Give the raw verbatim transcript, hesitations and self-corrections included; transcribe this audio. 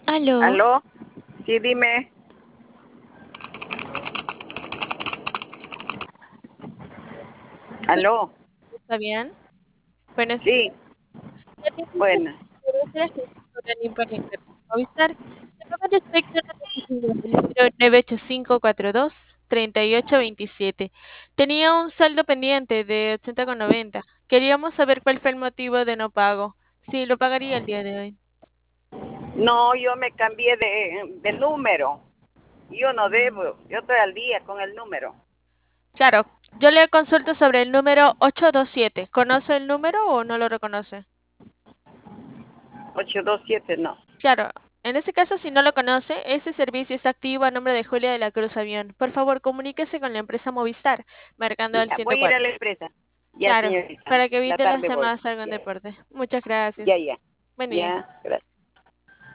Aló, ¿Aló? Sí, dime. ¿Aló? ¿está bien? Buenos días. Sí, Ya te dije bueno. que debe ser ejercicio online para Internet Movistar. Te pongo respecto a la necesidad del número nueve ocho cinco cuatro dos, tres ocho dos siete. Tenía un saldo pendiente de ochenta con noventa. Queríamos saber cuál fue el motivo de no pago. Sí, lo pagaría el día de hoy. No, yo me cambié de, de número. Yo no Mm, debo. Yo estoy al día con el número. Claro, yo le consulto sobre el número ocho dos siete. ¿Conoce el número o no lo reconoce? ocho dos siete, no. Claro, en ese caso, si no lo conoce, ese servicio está activo a nombre de Julia de la Cruz Avión. Por favor, comuníquese con la empresa Movistar, marcando al Ya, voy a ir a ciento cuatro. la empresa. Ya, Claro, señorita. para que En la evite las tarde voy. llamadas salgan Ya, deporte. Muchas gracias. ya, ya. Buen día. Ya, gracias.